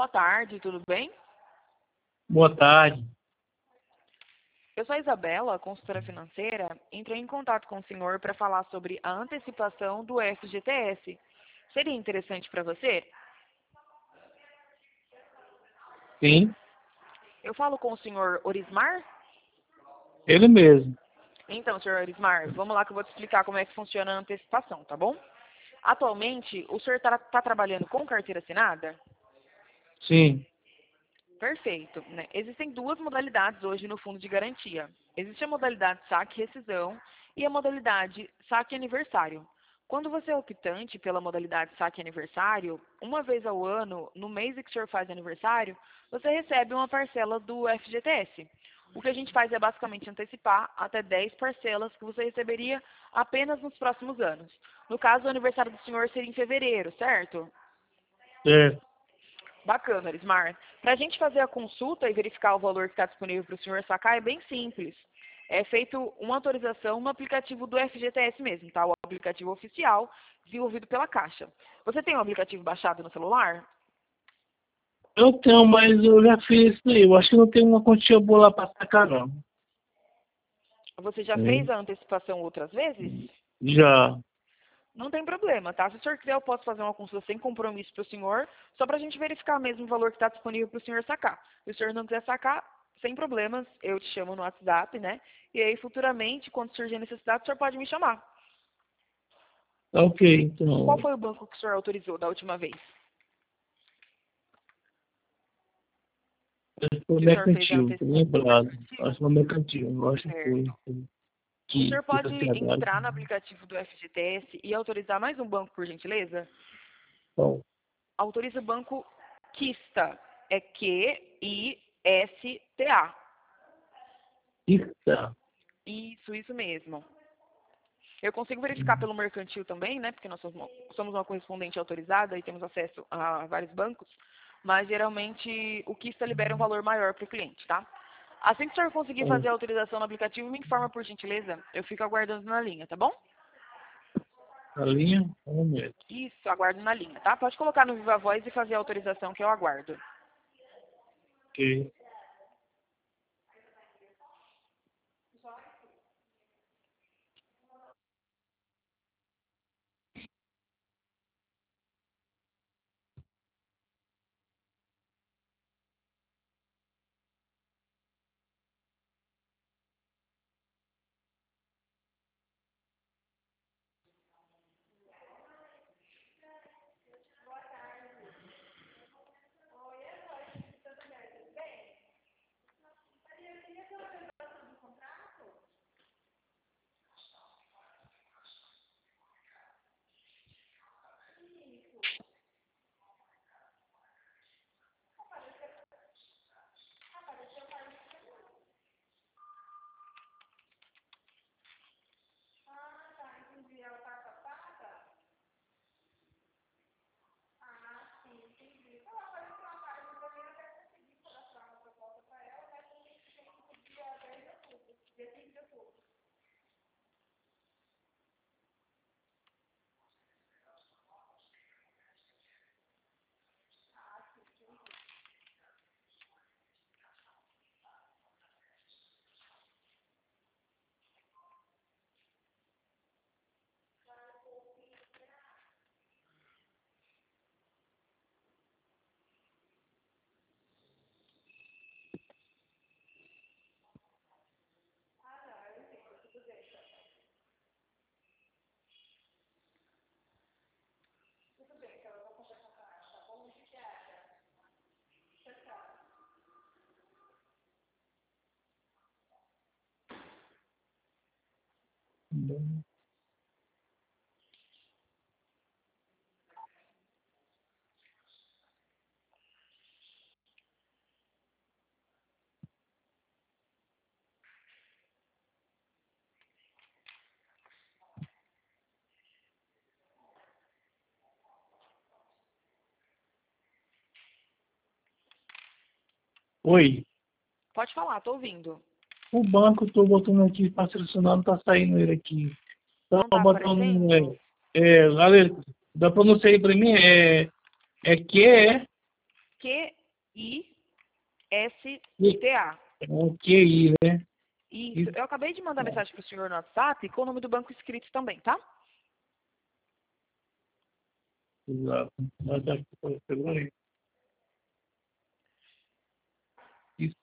Boa tarde, tudo bem? Boa tarde. Eu sou a Isabela, consultora financeira. Entrei em contato com o senhor para falar sobre a antecipação do FGTS. Seria interessante para você? Sim, Eu falo com o senhor Orismar? ele mesmo. Então, senhor Orismar, vamos lá que eu vou te explicar como é que funciona a antecipação, tá bom? Atualmente, o senhor está trabalhando com carteira assinada? Sim. Perfeito, né? Existem duas modalidades hoje no fundo de garantia. Existe a modalidade saque e rescisão e a modalidade saque e aniversário. Quando você é optante pela modalidade saque e aniversário, uma vez ao ano, no mês em que o senhor faz aniversário, você recebe uma parcela do FGTS. O que a gente faz é basicamente antecipar até 10 parcelas que você receberia apenas nos próximos anos. No caso, o aniversário do senhor seria em fevereiro, certo? Certo. Bacana, Lismar. Para a gente fazer a consulta e verificar o valor que está disponível para o senhor sacar é bem simples. É feito uma autorização no aplicativo do FGTS mesmo, tá? O aplicativo oficial desenvolvido pela Caixa. Você tem o aplicativo baixado no celular? Eu tenho, mas eu já fiz isso aí. Eu acho que não tem uma quantia boa lá para sacar, não. Você já fez Sim. a antecipação outras vezes? Já. Não tem problema, tá? Se o senhor quiser, eu posso fazer uma consulta sem compromisso para o senhor, só para a gente verificar mesmo o valor que está disponível para o senhor sacar. Se o senhor não quiser sacar, sem problemas, eu te chamo no WhatsApp, né? E aí, futuramente, quando surgir a necessidade, o senhor pode me chamar. Tá ok, Qual então. foi o banco que o senhor autorizou da última vez? Acho que foi Que o senhor fez a mercantil, tô antecipação? lembrado. Acho que foi mercantil. Eu acho que foi. Certo. O Que senhor foi pode sociedade. entrar no aplicativo do FGTS e autorizar mais um banco, por gentileza? Bom, Autoriza o banco Kista. É Qista. isso. Isso mesmo. Eu consigo verificar pelo mercantil também, né? Porque nós somos uma correspondente autorizada e temos acesso a vários bancos. Mas geralmente o Kista libera um valor maior para o cliente, tá? Assim que o senhor conseguir fazer a autorização no aplicativo, me informa por gentileza. Eu fico aguardando na linha, tá bom? A linha, vamos ver. Isso, aguardo na linha, tá? Pode colocar no Viva Voz e fazer a autorização que eu aguardo. Ok. Oi. Pode falar, tô ouvindo. O banco, estou botando aqui para selecionar, não está saindo ele aqui. Não Estou tá aparecendo? botando. Galera, dá para não sair para mim? É que é. QISTA. O QI, né? Isso. Eu acabei de mandar mensagem para o senhor no WhatsApp com o nome do banco escrito também, tá? Exato. Mas acho que foi pegou aí. Isso.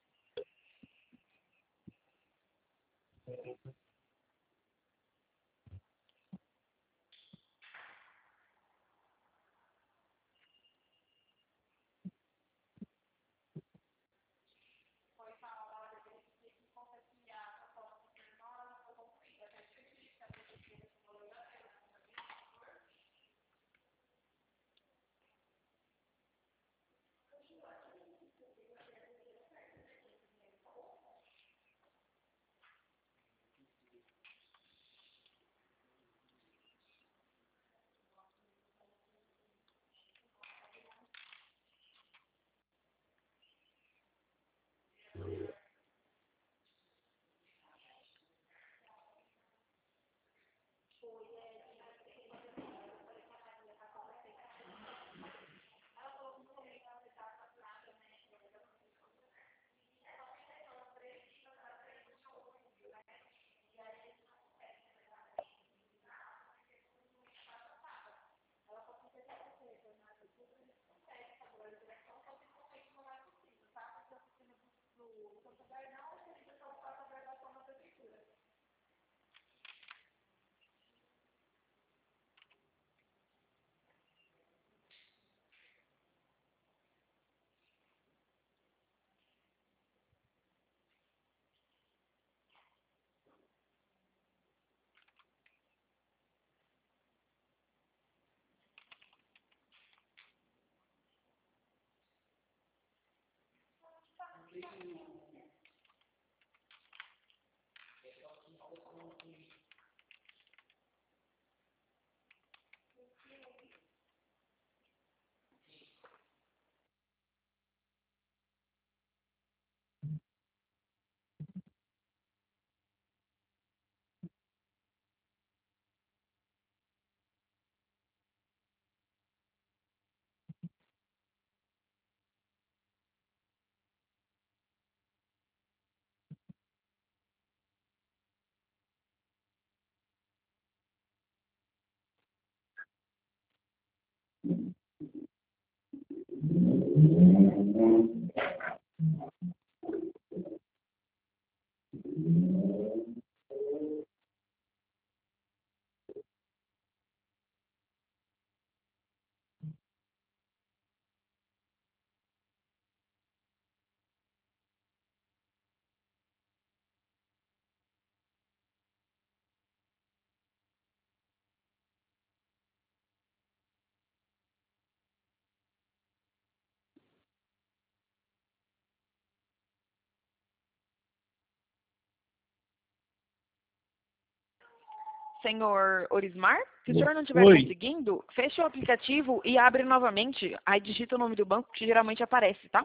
Senhor Orismar, se o senhor não estiver Oi. conseguindo, feche o aplicativo e abre novamente. Aí digita o nome do banco que geralmente aparece, tá?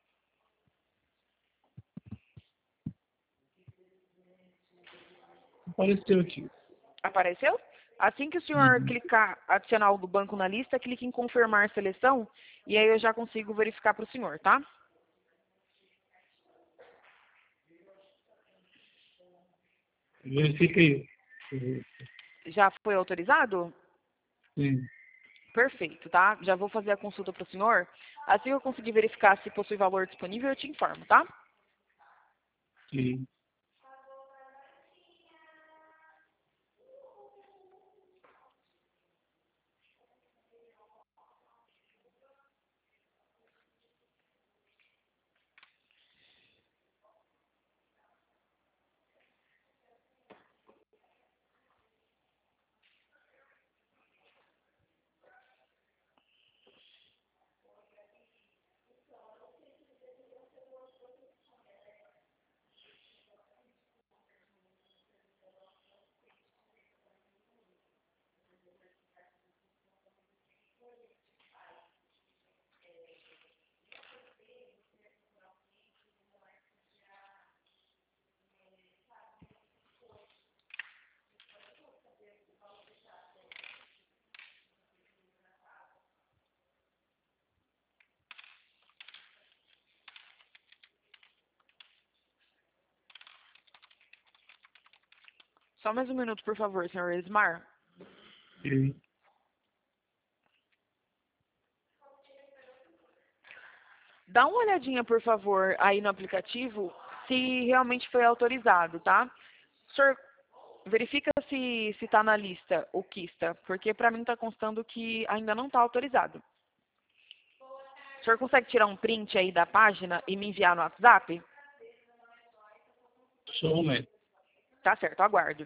Apareceu aqui. Apareceu? Assim que o senhor Uhum. clicar adicionar o do banco na lista, clique em confirmar seleção e aí eu já consigo verificar para o senhor, tá? Verifica aí. Já foi autorizado? Sim. Perfeito, tá? Já vou fazer a consulta para o senhor. Assim que eu conseguir verificar se possui valor disponível, eu te informo, tá? Sim. Só mais um minuto, por favor, senhor Elismar. Ok. Dá uma olhadinha, por favor, aí no aplicativo, se realmente foi autorizado, tá? O senhor verifica se está na lista o Kista, porque para mim está constando que ainda não está autorizado. O senhor consegue tirar um print aí da página e me enviar no WhatsApp? Só um momento. Tá certo, aguardo.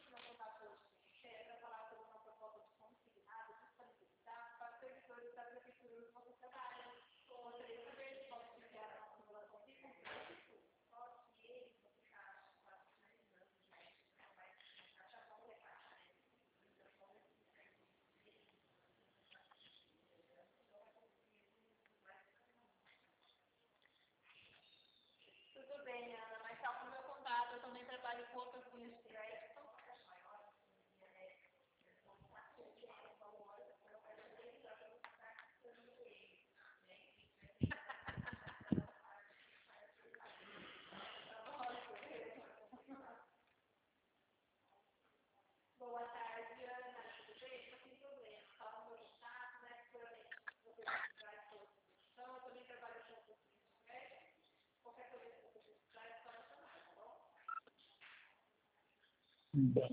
Bom.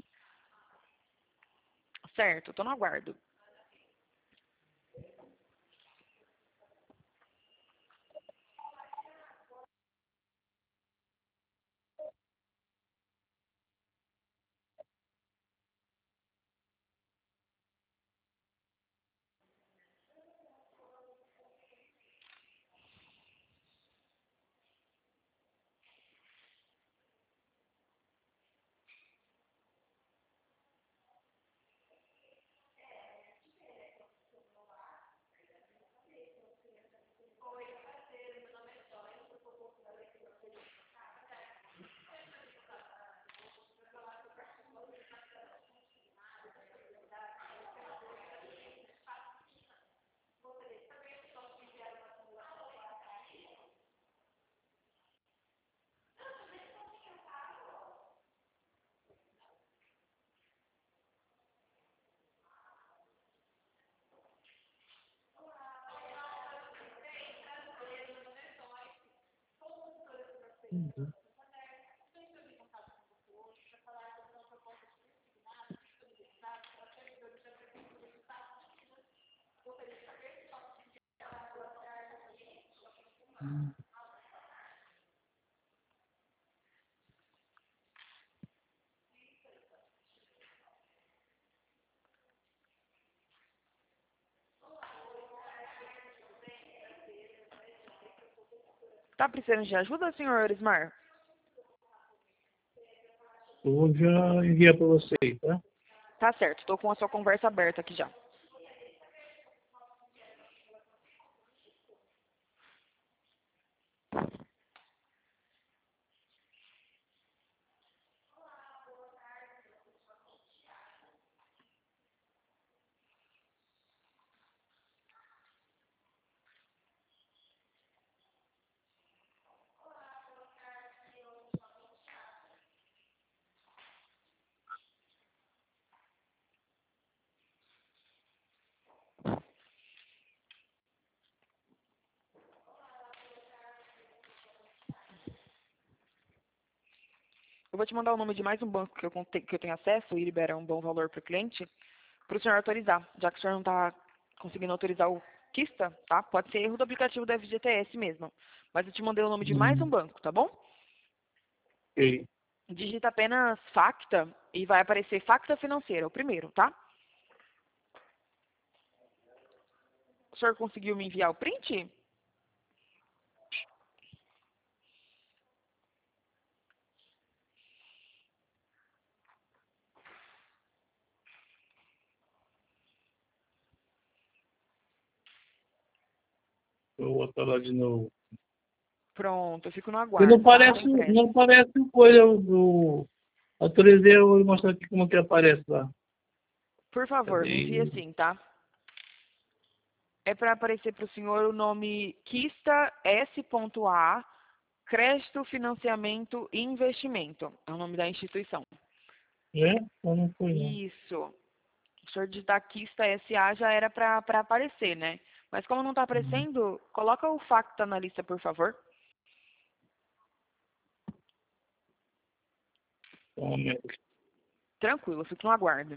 Certo, tô no aguardo. Uhum. Tá precisando de ajuda, senhor Elismar? Eu vou já enviar para você, tá? Tá certo, tô com a sua conversa aberta aqui já. Eu vou te mandar o nome de mais um banco que eu tenho acesso e libera um bom valor para o cliente, para o senhor autorizar, já que o senhor não está conseguindo autorizar o Kista, tá? Pode ser erro do aplicativo da FGTS mesmo. Mas eu te mandei o nome de mais um banco, tá bom? Ok. Digita apenas Facta e vai aparecer Facta Financeira, o primeiro, tá? O senhor conseguiu me enviar o print? Eu vou botar lá de novo. Pronto, eu fico no E aguardo, tá? Sem pressa. não parece coisa do. Autorizei, eu vou mostrar aqui como que aparece lá. Por favor, me envia Cadê? sim, tá? É para aparecer para o senhor o nome Kista S.A. Crédito, Financiamento e Investimento. É o nome da instituição. É? Ou não foi, não? Isso. O senhor digitar Kista SA já era para aparecer, né? Mas como não está Hum. aparecendo, coloca o Facta na lista, por favor. Realmente. Tranquilo, fico no aguardo.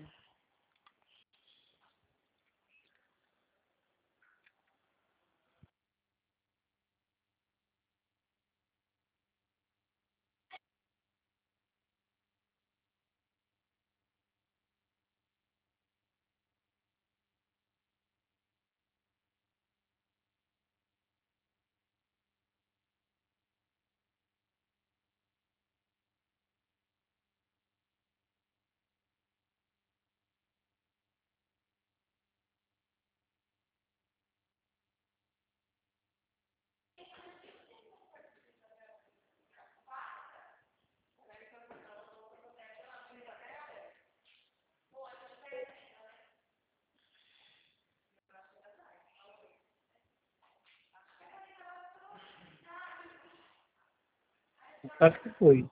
Acho que foi.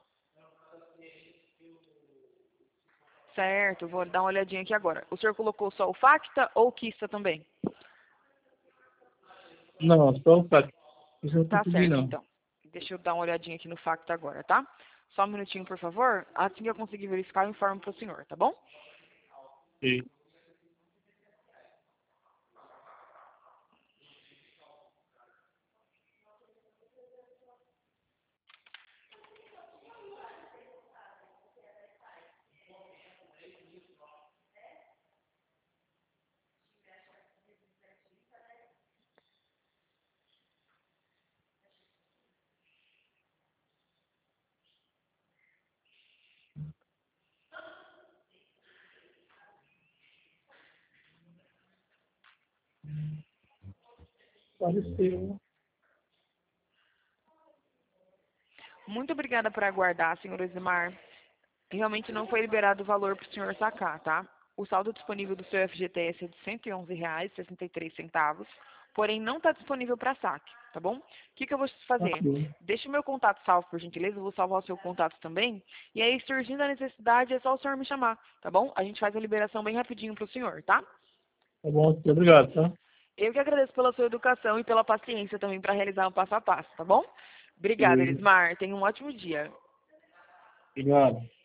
Certo, vou dar uma olhadinha aqui agora. O senhor colocou só o Facta ou o Kista também? Não, só o fato. Isso eu não Tá consegui, certo, não. então. Deixa eu dar uma olhadinha aqui no Facta agora, tá? Só um minutinho, por favor. Assim que eu conseguir verificar, eu informo para o senhor, tá bom? Sim. Apareceu. Muito obrigada por aguardar, senhor Osimar. Realmente não foi liberado o valor para o senhor sacar, tá? O saldo disponível do seu FGTS é de R$ 111,63, porém não está disponível para saque, tá bom? O que eu vou fazer? Ok. Deixe o meu contato salvo, por gentileza, eu vou salvar o seu contato também. E aí, surgindo a necessidade, é só o senhor me chamar, tá bom? A gente faz a liberação bem rapidinho para o senhor, tá? Tá bom, obrigado, tá? Eu que agradeço pela sua educação e pela paciência também para realizar um passo a passo, tá bom? Obrigada, Sim. Elismar. Tenha um ótimo dia. Obrigado.